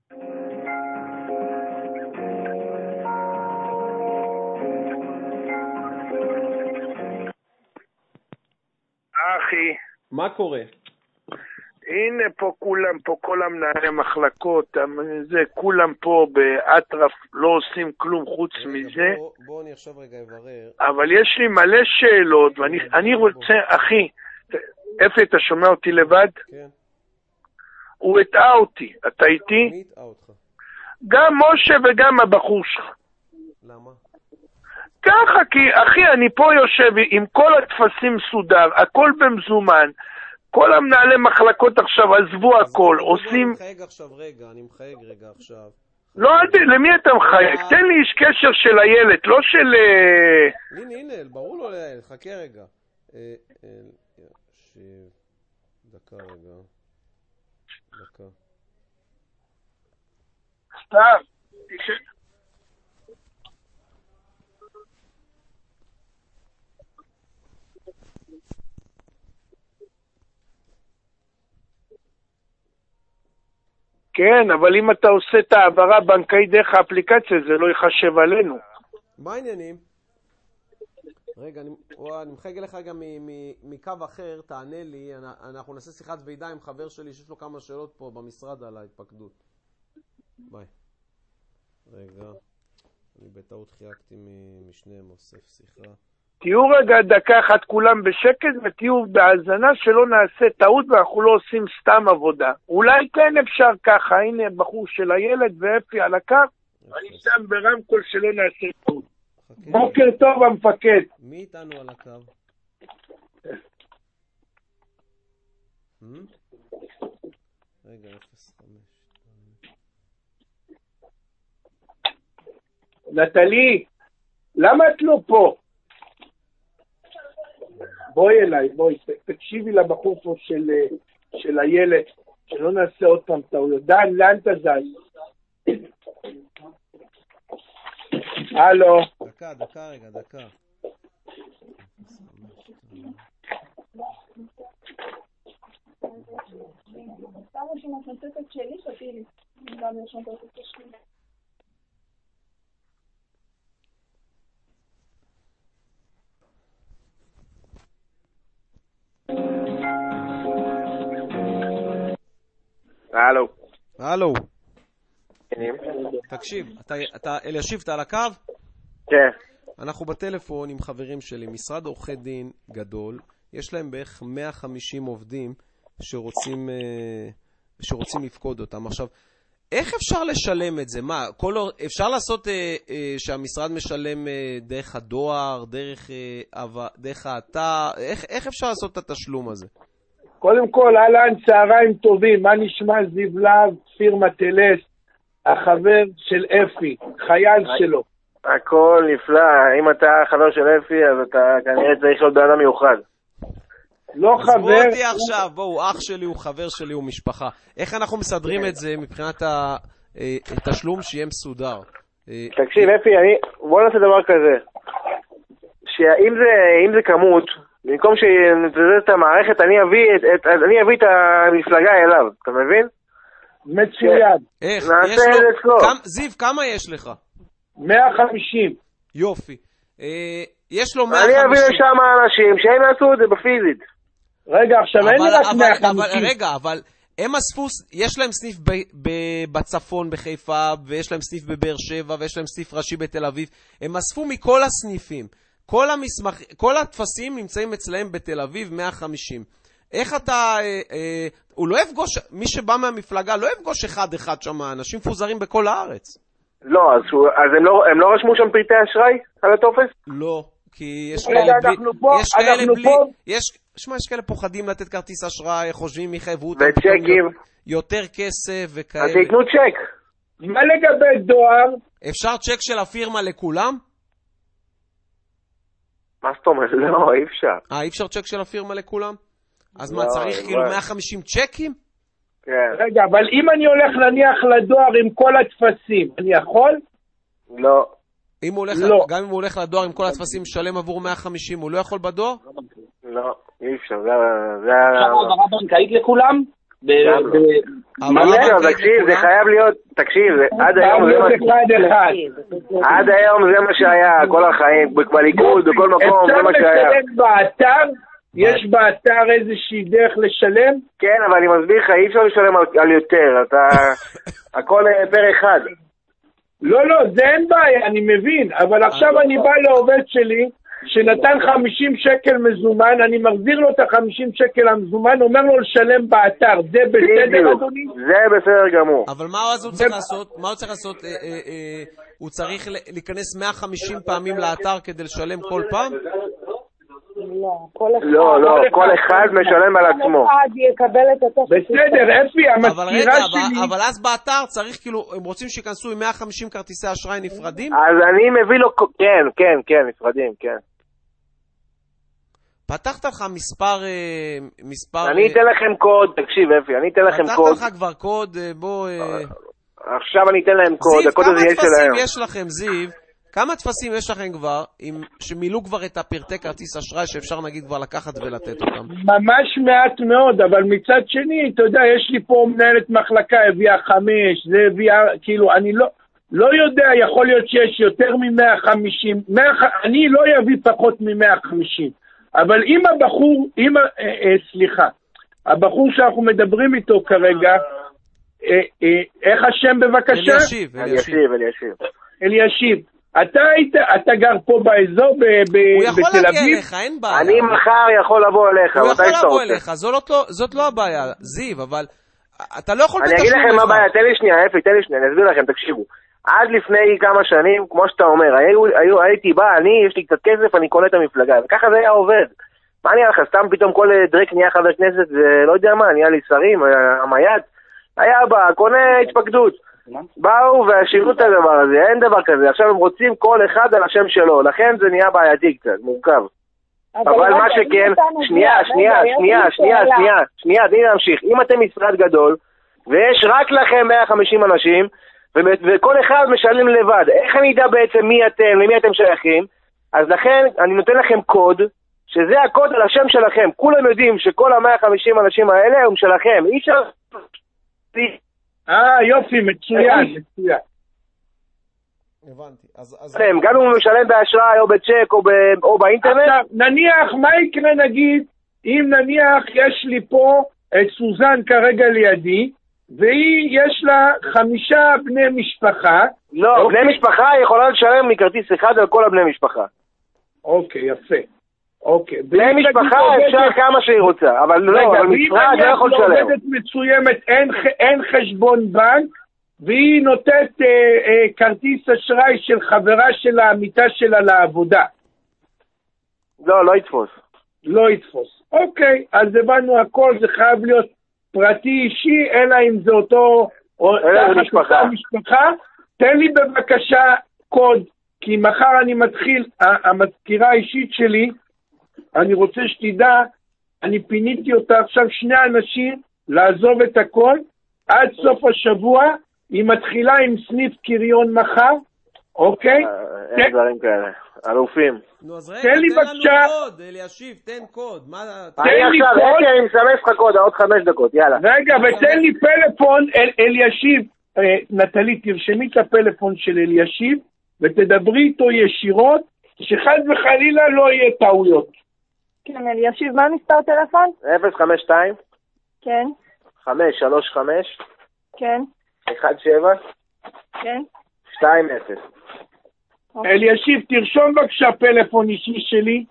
אחי, מה קורה? הנה פה כולם, פה כל המנהלי מחלקות, זה כולם פה באטרף, לא עושים כלום חוץ מזה. בוא אני עכשיו רגע אברר. אבל יש לי מלא שאלות, ואני רוצה, אחי, איפה אתה שומע אותי לבד? כן. הוא הטעה אותי, אתה איתי? מי הטעה אותך? גם משה וגם הבחור שלך. למה? ככה, כי אחי, אני פה יושב עם כל התפסים סודר, הכל במזומן, כל המנהלי מחלקות עכשיו עזבו הכל, עושים... אני מחייג עכשיו רגע, אני מחייג רגע עכשיו. לא, למי אתה מחייג? תן לי איש קשר של הילד, לא של... הנה, ברור לו לילד, חכה רגע. דקה רגע. דקה. סתם. כן, אבל אם אתה עושה את העברה בנקאית דרך האפליקציה, זה לא יחשב עלינו. מה העניינים? רגע, אני מחייג לך גם מקו אחר, תענה לי, אנחנו נעשה שיחת ועידה עם חבר שלי שיש לו כמה שאלות פה במשרד על ההתפקדות. ביי. רגע, אני בטעות חייגתי משנה מוסף שיחה. תהיו רגע דקה אחת כולם בשקט ותהיו בהאזנה שלא נעשה טעות ואנחנו לא עושים סתם עבודה. אולי כן אפשר ככה, הנה בחור של הילד ואפי על הקו, אני שם ברמקול שלא נעשה טעות. בוקר טוב המפקד. מי איתנו על הקו? רגע, 05. נטלי, למה את לא פה? בואי אליי, בואי, תקשיבי לבחור פה של הילד, שלא נעשה עוד פעם טעויות. דן, לאן אתה זז? הלו. דקה רגע. הלו. תקשיב, אתה אלישיב, אתה על הקו? כן. אנחנו בטלפון עם חברים שלי, משרד עורכי דין גדול, יש להם בערך 150 עובדים שרוצים לפקוד אותם. עכשיו, איך אפשר לשלם את זה? מה, אפשר לעשות שהמשרד משלם דרך הדואר, דרך האתר? איך אפשר לעשות את התשלום הזה? קודם כל, אהלן, צהריים טובים, מה נשמע? זיו להב, פירמה טלס, החבר של אפי, חייל שלו. הכל נפלא, אם אתה חבר של אפי, אז אתה כנראה צריך להיות באדם מיוחד. לא חבר... עזבו אותי עכשיו, בואו, אח שלי הוא חבר שלי, הוא משפחה. איך אנחנו מסדרים את זה מבחינת התשלום שיהיה מסודר? תקשיב, אפי, בוא נעשה דבר כזה. שאם זה כמות, במקום שנתזז את המערכת, אני אביא את המפלגה אליו, אתה מבין? מצוין. איך? נעשה את זה אצלו. זיו, כמה יש לך? 150. יופי. יש לו 150. אני אביא לשם אנשים שהם יעשו את זה בפיזית. רגע, עכשיו אין לי רק 150. אבל הם אספו, יש להם סניף בצפון בחיפה, ויש להם סניף בבאר שבע, ויש להם סניף ראשי בתל אביב. הם אספו מכל הסניפים. כל התפסים נמצאים אצלהם בתל אביב 150. איך אתה, הוא לא יפגוש, מי שבא מהמפלגה לא יפגוש אחד שם, אנשים מפוזרים בכל הארץ. לא, אז הם לא רשמו שם פריטי אשראי על הטופס? לא, כי יש כאלה בלי, יש כאלה פוחדים לתת כרטיס אשראי, חושבים יחייבו אותם יותר כסף וכאלה. אז ייתנו צ'ק. מה לגבי דואר? אפשר צ'ק של הפירמה לכולם? מה זאת אומרת? לא, אי אפשר. אי אפשר צ'ק של הפירמה לכולם? אז מה, צריך כאילו 150 צ'קים? כן. רגע, אבל אם אני הולך נניח לדואר עם כל התפסים, אני יכול? לא. גם אם הוא הולך לדואר עם כל התפסים משלם עבור 150, הוא לא יכול בדואר? לא, אי אפשר. עכשיו העברה בנקאית לכולם? תקשיב, זה חייב להיות, תקשיב, עד היום זה מה שהיה, כל החיים, בליכוד, בכל מקום, זה מה שהיה. אפשר לשלם באתר? יש באתר איזושהי דרך לשלם? כן, אבל אני מסביר לך, אי אפשר לשלם על יותר, הכל פר אחד. לא, זה אין בעיה, אני מבין, אבל עכשיו אני בא לעובד שלי, שנתן 50 שקל מזומן, אני מחזיר לו את ה-50 שקל המזומן, אומר לו לשלם באתר, זה בסדר אדוני? זה בסדר גמור. אבל מה אז הוא צריך לעשות? מה הוא צריך לעשות? הוא צריך להיכנס 150 פעמים לאתר כדי לשלם כל פעם? לא, כל אחד משלם על עצמו. בסדר, אפי, המזכירה שלי... אבל אז באתר צריך כאילו, הם רוצים שיכנסו עם 150 כרטיסי אשראי נפרדים? אז אני מביא לו, כן, נפרדים, כן. פתחת לך מספר... אני אתן לכם קוד, תקשיב אפי, אני אתן לכם קוד. פתחת לך כבר קוד, בוא... עכשיו אני אתן להם קוד, הקוד הזה יהיה שלהם. זיו, כמה טפסים יש לכם, זיו? כמה טפסים יש לכם כבר, שמילאו כבר את הפרטי כרטיס אשראי, שאפשר נגיד כבר לקחת ולתת אותם? ממש מעט מאוד, אבל מצד שני, אתה יודע, יש לי פה מנהלת מחלקה, הביאה 5, זה הביאה, כאילו, אני לא יודע, יכול להיות שיש יותר מ-150, אני לא אביא פחות מ-150, אבל אם הבחור, הבחור שאנחנו מדברים איתו כרגע, איך השם בבקשה? אלישיב. אתה גר פה באזור בתל אביב? אליך, אין בעיה. אני מחר יכול לבוא אליך. הוא יכול לבוא אליך, זאת לא הבעיה, זיו, אבל אתה לא יכול... אני אגיד לכם מה הבעיה, תן לי שנייה, אני אסביר לכם, תקשיבו. עד לפני כמה שנים, כמו שאתה אומר, הייתי בא, יש לי קצת כסף, אני קונה את המפלגה, וככה זה היה עובד. מה נהיה לך, סתם פתאום כל דרק נהיה חבר כנסת, ולא יודע מה, נהיה לי שרים, המייד, היה בא, קונה התפקדות. באו והשירו את הדבר הזה, אין דבר כזה, עכשיו הם רוצים כל אחד על השם שלו, לכן זה נהיה בעייתי קצת, מורכב. אבל מה שכן, שנייה, תני להמשיך, אם אתם משרד גדול, ויש רק לכם 150 אנשים, וכל אחד משלם לבד, איך אני יודע בעצם מי אתם, למי אתם שייכים? אז לכן אני נותן לכם קוד, שזה הקוד על השם שלכם, כולם יודעים שכל ה-150 אנשים האלה הם שלכם, אי אפשר... יופי, מצוין. הבנתי. גם אם הוא משלם באשראי או בצ'ק או באינטרנט. עכשיו, נניח, מה יקרה נגיד, אם נניח יש לי פה את סוזן כרגע לידי, והיא יש לה 5 בני משפחה. לא, בני משפחה יכולה לשלם מכרטיס אחד על כל הבני משפחה. אוקיי, יפה. אוקיי. בני משפחה אפשר כמה שהיא רוצה, אבל לא, אבל משרד לא יכול לשלם. ואם עובדת מצוימת, אין חשבון בנק, והיא נותנת כרטיס אשראי של חברה של העמיתה שלה לעבודה. לא יתפוס. לא יתפוס. אוקיי, אז הבנו הכל, זה חייב להיות פרטי אישי, אלא אם זה אותו... משפחה. תן לי בבקשה קוד, כי מחר אני מתחיל, המזכירה האישית שלי, אני רוצה שתדע, אני פיניתי אותה עכשיו 2 אנשים לעזוב את הכל, עד סוף השבוע, היא מתחילה עם סניף קריון מחר, אוקיי? אין דברים כאלה, אלופים. נו אז רגע, תן לנו קוד, אלישיב, תן קוד. אני מסמס לך קוד, עוד 5 דקות, יאללה. רגע, ותן לי פלאפון, אלישיב, נטלי, תרשמי את הפלאפון של אלישיב, ותדברי איתו ישירות, שחד וחלילה לא יהיה טעויות. כן, אלישיב, מה מספר טלפון? 052 כן 535 כן 17 כן 20. אלישיב, תרשום בבקשה פלאפון אישי שלי.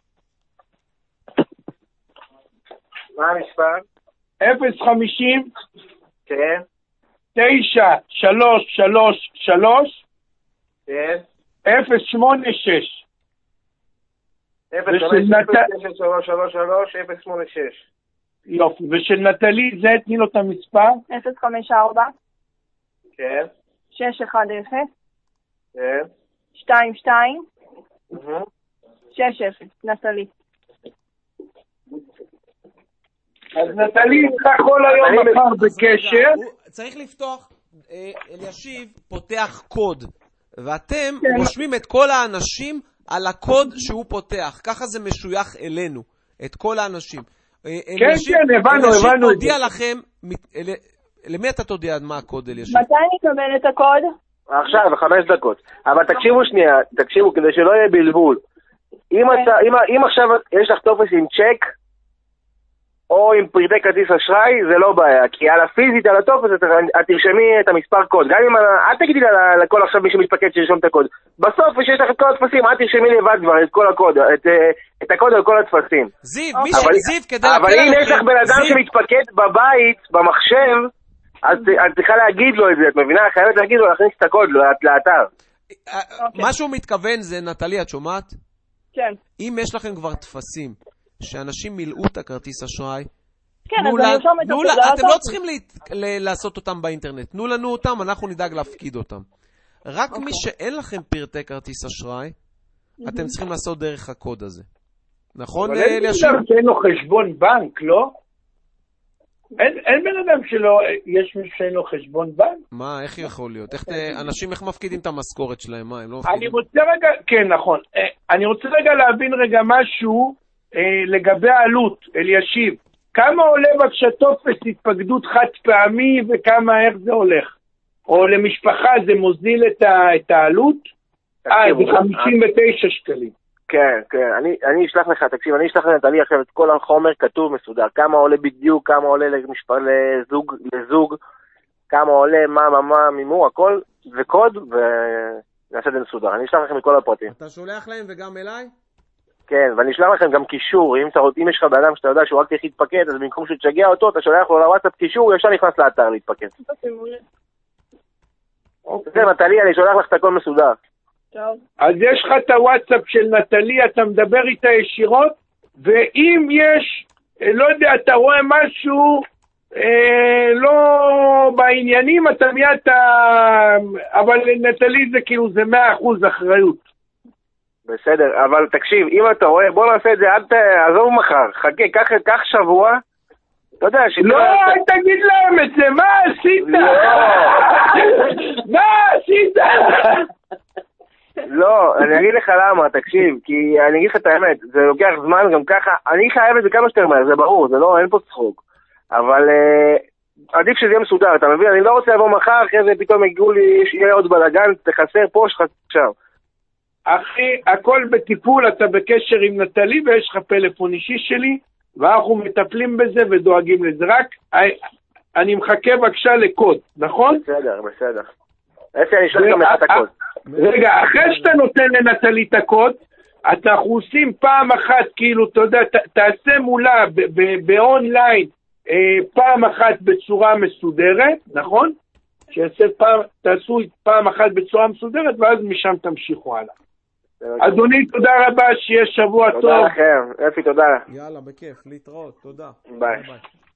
מה המספר? 050 כן 9333 כן 086. 056. יופי, ושל נטלי, זה תני לו את המספר. 054 כן 610 כן 22 60, נטלי. אז נטלי איתך כל היום מחר בקשר. צריך לפתוח, אלישיב פותח קוד, ואתם רושמים את כל האנשים על הקוד שהוא פותח, ככה זה משוייך אלינו, את כל האנשים. כן, הבנו. תודיע לכם, למי אתה תודיע מה הקוד אלישיב? מתי נקבל את הקוד? עכשיו, 5 דקות. אבל תקשיבו שנייה, כדי שלא יהיה בלבול. אם עכשיו יש לך טופס עם צ'ק, או עם פרטי כרטיס אשראי, זה לא בעיה, כי על הפיזית, על הטופס, את תרשמי את המספר קוד. גם אם, אל תגידי לכל עכשיו מי שמתפקד שירשום את הקוד. בסוף, כשיש לך את כל התפסים, אל תרשמי לבד כבר את כל הקוד, את הקוד על כל התפסים. זיו, אבל אם יש לך בן אדם שמתפקד בבית, במחשב, אז את צריכה להגיד לו את זה, את מבינה? חייבת להגיד לו, להכניס את הקוד לאתר. מה שהוא מתכוון זה, נטלי, את שומעת? כן. אם יש לכם כבר תפסים, שאנשים מילאו את הכרטיס אשראי, כן, אז אני ארשום את זה. אתם לא צריכים לעשות אותם באינטרנט. תנו לנו אותם, אנחנו נדאג להפקיד אותם. רק מי שאין לכם פרטי כרטיס אשראי, אתם צריכים לעשות דרך הקוד הזה. נכון? אבל אין בן אדם שאין לו חשבון בנק, לא? אין בן אדם שלא, יש מי שאין לו חשבון בנק? מה, איך יכול להיות? אנשים איך מפקידים את המשכורת שלהם? מה, הם לא מפקידים? אני רוצה רגע, כן, נכון. אני רוצה רגע להבין רגע משהו לגבי העלות, אלישיב. כמה עולה בבקשה טופס התפקדות חד פעמי וכמה, איך זה הולך? או למשפחה זה מוזיל את העלות? זה 59 שקלים. כן, אני אשלח לך, תקשיב, אני אשלח לנטלי עכשיו את כל החומר כתוב מסודר, כמה עולה בדיוק, כמה עולה לזוג, כמה עולה, מה, מימור, הכל, וקוד, ונעשה את זה מסודר. אני אשלח לכם את כל הפרטים. אתה שולח להם וגם אליי? כן, ואני אשלח לכם גם קישור, אם יש לך באדם שאתה יודע שהוא רק צריך להתפקד, אז במקום שתשגע אותו, אתה שולח לו לוואטסאפ קישור, הוא ישר נכנס לאתר להתפקד. זה, נטלי, אני שולח לך את הכל מסודר. אז יש לך את הוואטסאפ של נטלי, אתה מדבר איתה ישירות, ואם יש, לא יודע, אתה רואה משהו לא בעניינים, אתה מיד, אבל נטלי זה כאילו, זה 100% אחריות. בסדר, אבל תקשיב, אם אתה רואה, בוא נעשה את זה, עזוב מחר, חכה, קח שבוע, אתה יודע לא, אל תגיד להם את זה, מה עשית? מה עשית? לא, אני אגיד לך למה, תקשיב, כי אני אגיד לך את האמת, זה לוקח זמן גם ככה, אני חייב את זה כמה שיותר מהר, זה ברור, זה לא, אין פה צחוק, אבל עדיף שזה יהיה מסודר, אתה מבין? אני לא רוצה לבוא מחר, אחרי זה פתאום יגיעו לי, יהיה עוד בלגן, תחסר פה, שחסר. אחי, הכל בטיפול, אתה בקשר עם נטלי ויש לך פלאפון אישי שלי, ואנחנו מטפלים בזה ודואגים לזה, רק אני מחכה בבקשה לקוד, נכון? בסדר. אני אשלח גם את הקוד. רגע, אחרי שאתה נותן לנטלי את הקוד, אנחנו עושים פעם אחת, כאילו, אתה יודע, תעשה מולה באונליין, פעם אחת בצורה מסודרת, נכון? תעשו פעם אחת בצורה מסודרת, ואז משם תמשיכו הלאה. אדוני, תודה רבה, שיהיה שבוע טוב. תודה לכם, אפי, תודה. יאללה, בכיף, להתראות, תודה. ביי.